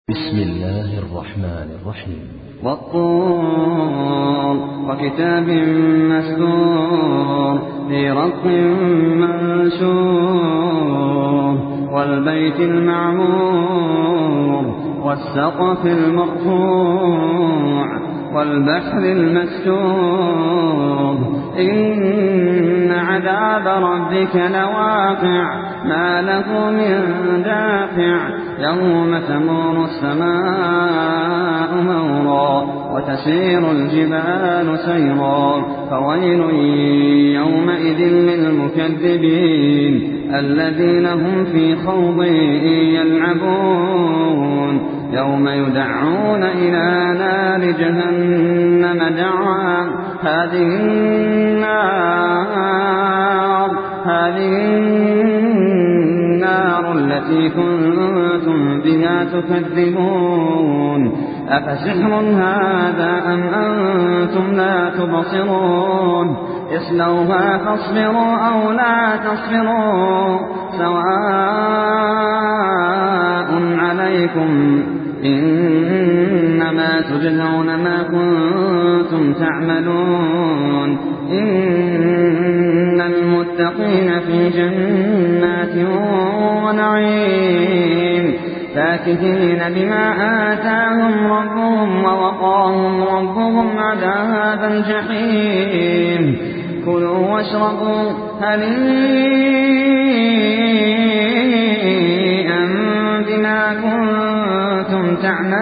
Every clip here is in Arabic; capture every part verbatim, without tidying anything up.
بسم الله الرحمن الرحيم. والطور وكتاب مسطور في رق منشور والبيت المعمور والسقف المرفوع والبحر المسجور إن عذاب ربك لواقع ما له من دافع يوم تمور السماء مورا وتسير الجبال سيرا فويل يومئذ للمكذبين الذين هم في خوض يلعبون يوم يدعون إلى نار جهنم دعا هذه النار هذه النار التي كنتم بها تكذبون أفسحر هذا أم أنتم لا تبصرون اصلوها فاصبروا أو لا تصبروا سواء عليكم إنما تجزون ما كنتم تعملون إن المتقين في جنات ونعيم فاكهين بما آتاهم ربهم ووقاهم ربهم عذاب الجحيم كلوا واشربوا هنيئا بما كنتم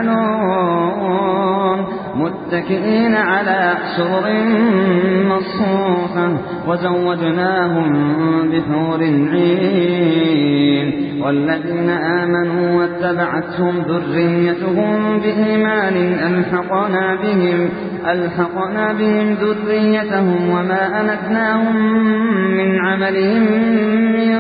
تعملون متكئين على سرر مصفوفة وزوجناهم بحور عين والذين آمنوا واتبعتهم ذريتهم بإيمان ألحقنا بهم ألحقنا بهم ذريتهم وما ألتناهم من عملهم من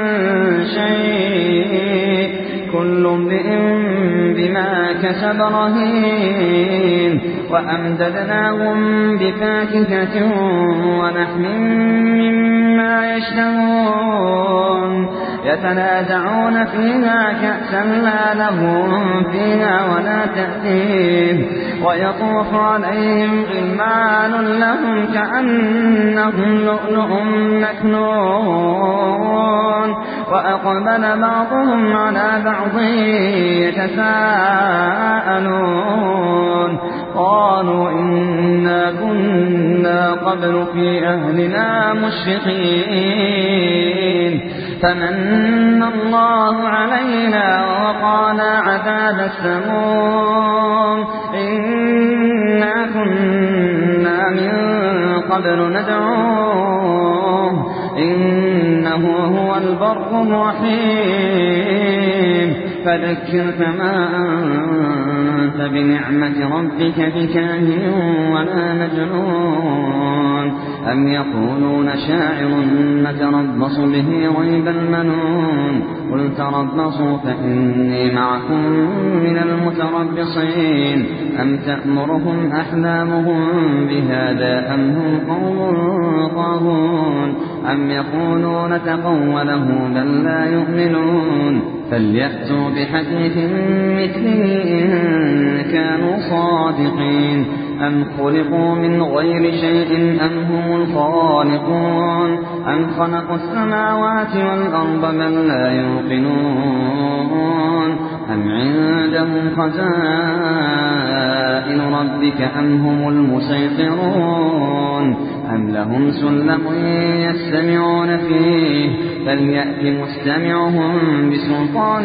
شيء كل امرئ بما كسب رهين وأمددناهم بفاكهة ولحم مما يشتهون يتنازعون فيها كأسا لا لهم فيها ولا تأثيم ويطوف عليهم غلمان لهم كأنهم لؤلؤ مكنون وأقبل بعضهم على بعض يتساءلون قالوا إنا كنا قبل في أهلنا مشفقين فمن الله علينا ووقانا عذاب السموم إنا كنا من قبل ندعوه إنه هو البر الرحيم فذكر فما أنت بنعمة ربك بكاهن ولا مجنون أم يقولون شاعر نتربص به ريب المنون قل تربصوا فإني معكم من المتربصين أم تأمرهم أحلامهم بهذا أم هم قوم طاغون أم يقولون تقوله بل لا يؤمنون فليأتوا بحديث مثله إن كانوا صادقين أم خلقوا من غير شيء أم هم الخالقون أم خلقوا السماوات والأرض بل لا يوقنون أم عندهم خزائن ربك أم هم المسيطرون أم لهم سلم يستمعون فيه فليأت مستمعهم بسلطان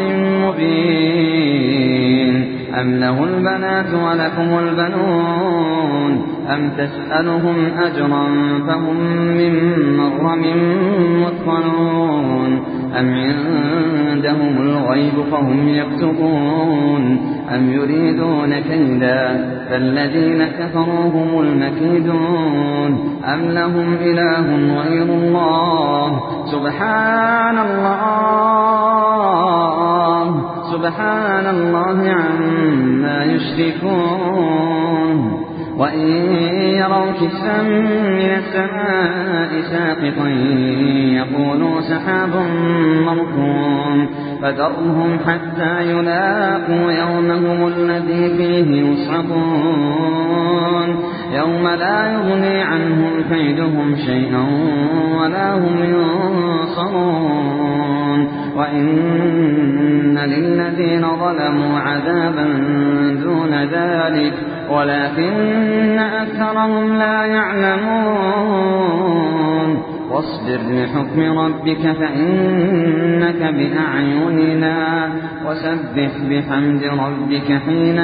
مبين أم له البنات ولكم البنون أم تسألهم أجرا فهم من مغرم مثقلون أم عندهم الغيب فهم يكتبون أم يريدون كيدا فالذين كفروا هم المكيدون أم لهم إله غير الله سبحان الله سبحان الله عما يشركون وإن يروا كسفا من السماء ساقطا يقولوا سحاب مركوم فذرهم حتى يلاقوا يومهم الذي فيه يصعقون يوم لا يغني عنهم كيدهم شيئا ولا هم ينصرون وإن للذين ظلموا عذابا دون ذلك ولكن أكثرهم لا يعلمون واصبر لحكم ربك فإنك بأعيننا وسبح بحمد ربك حين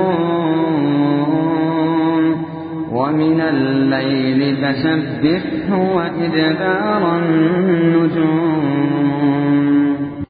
تقوم ومن الليل فسبحه وإدبار النجوم